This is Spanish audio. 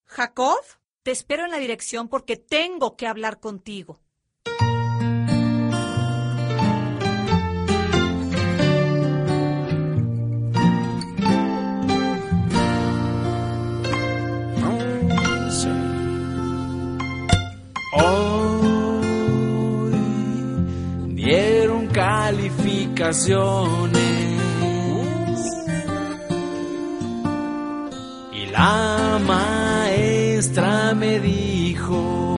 Jacob, te espero en la dirección porque tengo que hablar contigo. Hoy dieron calificaciones y la maestra me dijo: